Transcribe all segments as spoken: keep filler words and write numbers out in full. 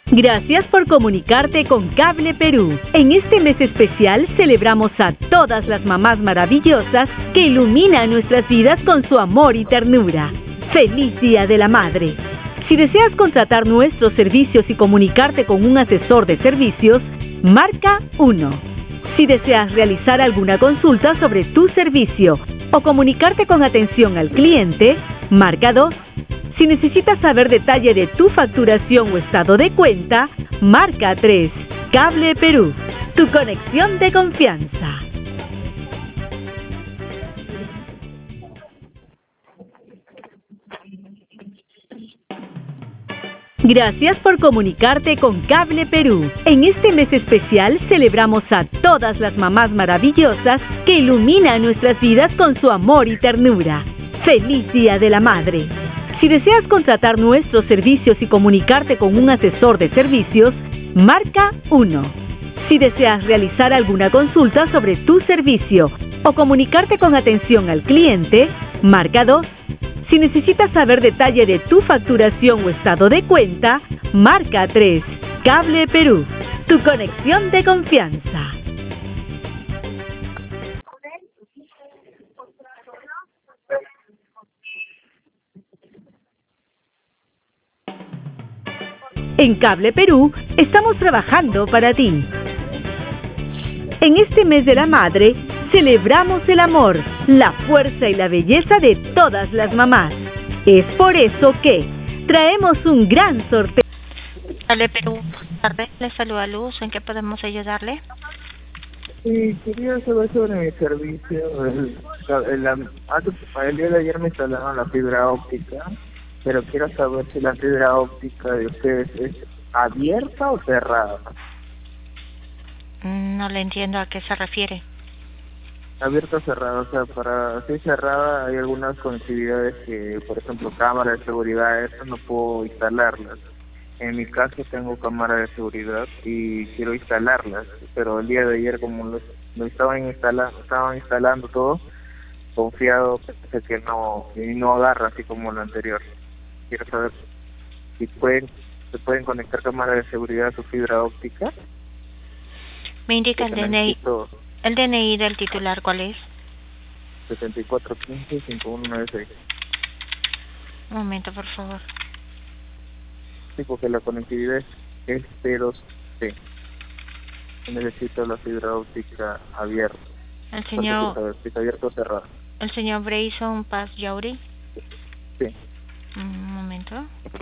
Gracias por comunicarte con Cable Perú. En este mes especial celebramos a todas las mamás maravillosas que iluminan nuestras vidas con su amor y ternura. ¡Feliz Día de la Madre! Si deseas contratar nuestros servicios y comunicarte con un asesor de servicios, marca uno. Si deseas realizar alguna consulta sobre tu servicio o comunicarte con atención al cliente, marca dos. Si necesitas saber detalle de tu facturación o estado de cuenta, marca tres. Cable Perú, tu conexión de confianza. Gracias por comunicarte con Cable Perú. En este mes especial celebramos a todas las mamás maravillosas que iluminan nuestras vidas con su amor y ternura. ¡Feliz Día de la Madre! Si deseas contratar nuestros servicios y comunicarte con un asesor de servicios, marca uno. Si deseas realizar alguna consulta sobre tu servicio o comunicarte con atención al cliente, marca dos. Si necesitas saber detalle de tu facturación o estado de cuenta, marca tres. Cable Perú, tu conexión de confianza. En Cable Perú estamos trabajando para ti. En este mes de la madre, celebramos el amor, la fuerza y la belleza de todas las mamás. Es por eso que traemos un gran sorteo. Cable Perú, buenas tardes. Le saluda Luz. ¿En qué podemos ayudarle? Sí, quería saber sobre mi servicio. El, el, el, el día de ayer me instalaron la fibra óptica, pero quiero saber si la fibra óptica de ustedes es abierta o cerrada. No le entiendo a qué se refiere. Abierta o cerrada, o sea, para si es cerrada hay algunas conectividades que, por ejemplo, cámaras de seguridad, eso no puedo instalarlas. En mi caso tengo cámara de seguridad y quiero instalarlas, pero el día de ayer como lo, lo estaban instalando, estaban instalando todo, confiado, pensé que no, y no agarra así como lo anterior. Quiero saber si pueden, se pueden conectar cámaras de seguridad a su fibra óptica. Me indica el D N I. El D N I del titular, ¿cuál es? setenta y cuatro quince cincuenta y uno noventa y seis. Un momento, por favor. Sí, porque la conectividad es T dos C. Necesito la fibra óptica abierta. El señor... Saber si está abierto o cerrado. El señor Brayson Paz Yauri. Sí. Un momento.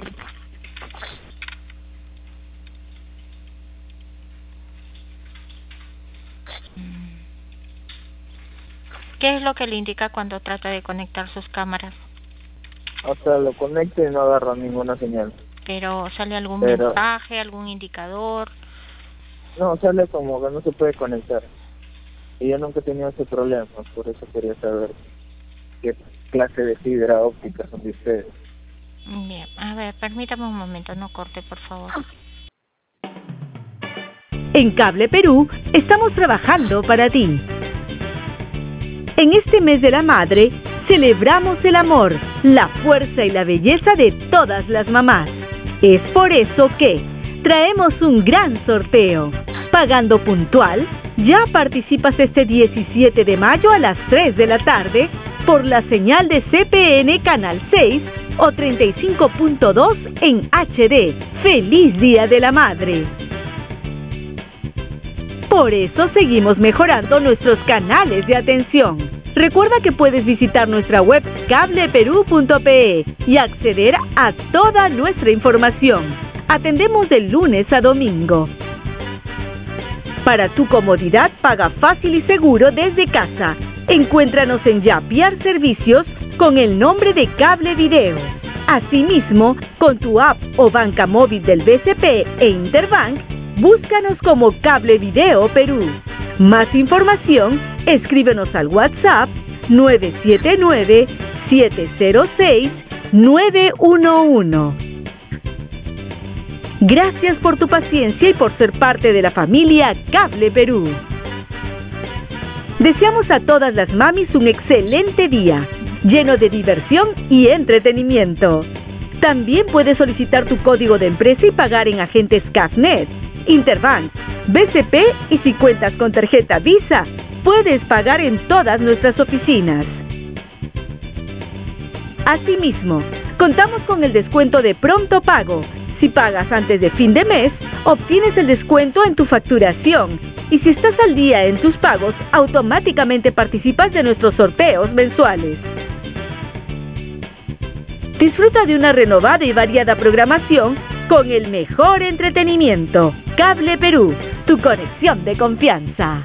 ¿Qué es lo que le indica cuando trata de conectar sus cámaras? O sea, lo conecto y no agarra ninguna señal. ¿Pero sale algún Pero... mensaje, algún indicador? No, sale como que no se puede conectar. Y yo nunca he tenido ese problema, por eso quería saber qué clase de fibra óptica son de ustedes. Bien, a ver, permítame un momento, no corte, por favor. En Cable Perú estamos trabajando para ti. En este mes de la madre, celebramos el amor, la fuerza y la belleza de todas las mamás. Es por eso que traemos un gran sorteo. Pagando puntual, ya participas este diecisiete de mayo a las tres de la tarde por la señal de C P N Canal seis o treinta y cinco punto dos en H D. ¡Feliz Día de la Madre! Por eso seguimos mejorando nuestros canales de atención. Recuerda que puedes visitar nuestra web cable perú punto pe y acceder a toda nuestra información. Atendemos de lunes a domingo. Para tu comodidad, paga fácil y seguro desde casa. Encuéntranos en Yapiar Servicios con el nombre de Cable Video. Asimismo, con tu app o banca móvil del B C P e Interbank, búscanos como Cable Video Perú. Más información, escríbenos al WhatsApp nueve siete nueve, siete cero seis, nueve uno uno. Gracias por tu paciencia y por ser parte de la familia Cable Perú. Deseamos a todas las mamis un excelente día, lleno de diversión y entretenimiento. También puedes solicitar tu código de empresa y pagar en agentes CAFNet, Interbank, B C P y si cuentas con tarjeta Visa, puedes pagar en todas nuestras oficinas. Asimismo, contamos con el descuento de pronto pago. Si pagas antes de fin de mes, obtienes el descuento en tu facturación. Y si estás al día en tus pagos, automáticamente participas de nuestros sorteos mensuales. Disfruta de una renovada y variada programación con el mejor entretenimiento. Cable Perú, tu conexión de confianza.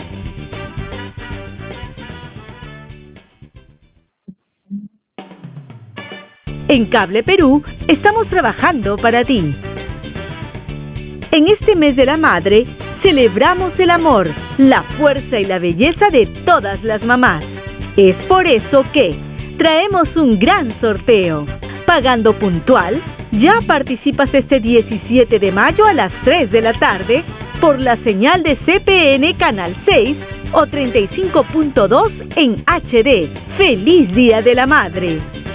En Cable Perú estamos trabajando para ti. En este mes de la madre, celebramos el amor, la fuerza y la belleza de todas las mamás. Es por eso que traemos un gran sorteo. Pagando puntual, ya participas este diecisiete de mayo a las tres de la tarde por la señal de C P N Canal seis o treinta y cinco punto dos en H D. ¡Feliz Día de la Madre!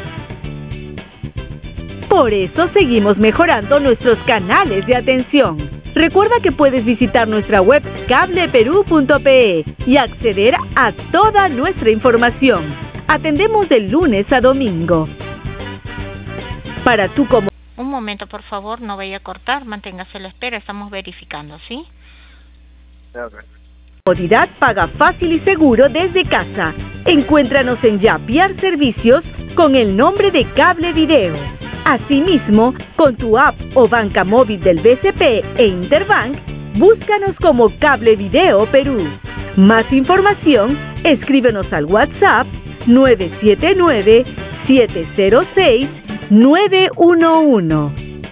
Por eso seguimos mejorando nuestros canales de atención. Recuerda que puedes visitar nuestra web cable perú punto pe y acceder a toda nuestra información. Atendemos de lunes a domingo. Para tu como... Un momento, por favor, no vaya a cortar, manténgase a la espera, estamos verificando, ¿sí? Comodidad, paga fácil y seguro desde casa. Encuéntranos en Yapiar Servicios con el nombre de Cable Video. Asimismo, con tu app o banca móvil del B C P e Interbank, búscanos como Cable Video Perú. Más información, escríbenos al WhatsApp nueve siete nueve, siete cero seis, nueve uno uno.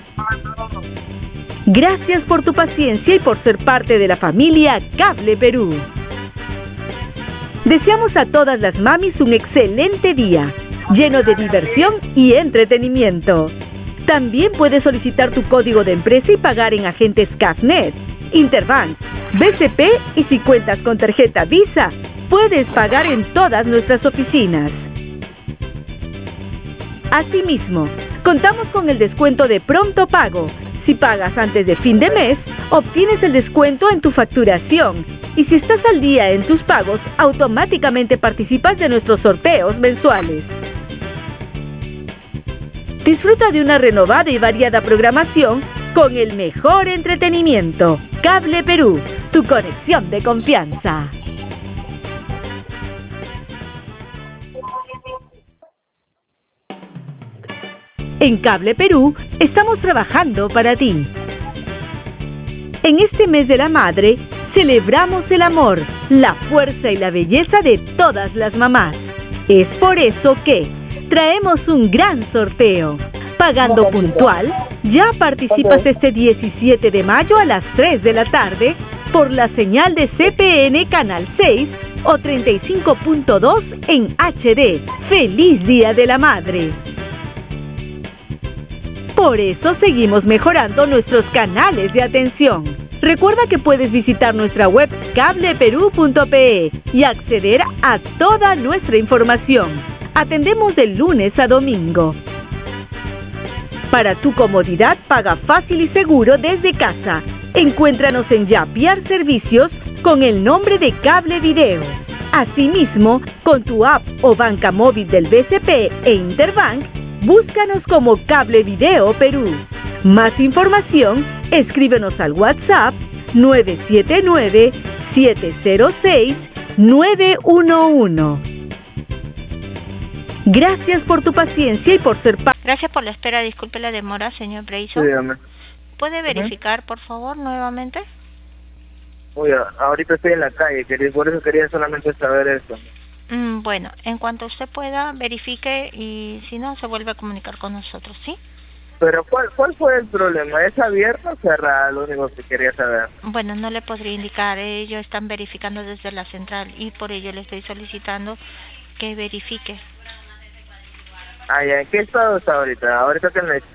Gracias por tu paciencia y por ser parte de la familia Cable Perú. Deseamos a todas las mamis un excelente día, lleno de diversión y entretenimiento. También puedes solicitar tu código de empresa y pagar en agentes CAFNet, Interbank, B C P y si cuentas con tarjeta Visa, puedes pagar en todas nuestras oficinas. Asimismo, contamos con el descuento de pronto pago. Si pagas antes de fin de mes, obtienes el descuento en tu facturación. Y si estás al día en tus pagos, automáticamente participas de nuestros sorteos mensuales. Disfruta de una renovada y variada programación con el mejor entretenimiento. Cable Perú, tu conexión de confianza. En Cable Perú estamos trabajando para ti. En este mes de la madre, celebramos el amor, la fuerza y la belleza de todas las mamás. Es por eso que traemos un gran sorteo. Pagando puntual, ya participas este diecisiete de mayo a las tres de la tarde por la señal de C P N Canal seis o treinta y cinco punto dos en H D. ¡Feliz Día de la Madre! Por eso seguimos mejorando nuestros canales de atención. Recuerda que puedes visitar nuestra web cable perú punto pe y acceder a toda nuestra información. Atendemos de lunes a domingo. Para tu comodidad, paga fácil y seguro desde casa. Encuéntranos en Yapiar Servicios con el nombre de Cable Video. Asimismo, con tu app o banca móvil del B C P e Interbank, búscanos como Cable Video Perú. Más información, escríbenos al WhatsApp nueve siete nueve, siete cero seis, nueve uno uno. Gracias por tu paciencia y por ser parte. Gracias por la espera, disculpe la demora, señor Breiso. Sí, dígame. ¿Puede verificar, por favor, nuevamente? Oye, ahorita estoy en la calle, quería, por eso quería solamente saber eso. Mm, bueno, en cuanto usted pueda, verifique y si no, se vuelve a comunicar con nosotros, ¿sí? Pero ¿cuál, cuál fue el problema? ¿Es abierto o cerrado? Lo único que quería saber. Bueno, no le podría indicar, ellos están verificando desde la central y por ello le estoy solicitando que verifique. Ah, ya, ¿en qué estado está ahorita? ¿Ahorita qué me...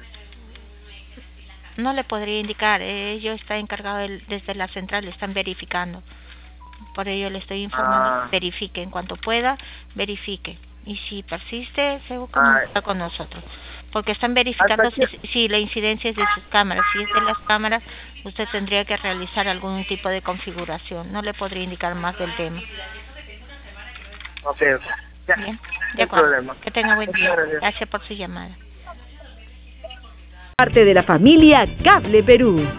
No le podría indicar, ellos están encargados de, desde la central, están verificando. Por ello le estoy informando, ah. verifique, en cuanto pueda, verifique. Y si persiste, se comunica ah. con nosotros. porque están verificando si, que... si la incidencia es de sus cámaras. Si es de las cámaras, usted tendría que realizar algún tipo de configuración. No le podría indicar más del tema. Ok, ok. Ya. Bien, de No acuerdo. problema. Que tenga buen día. Gracias. Gracias por su llamada. Parte de la familia Cable Perú.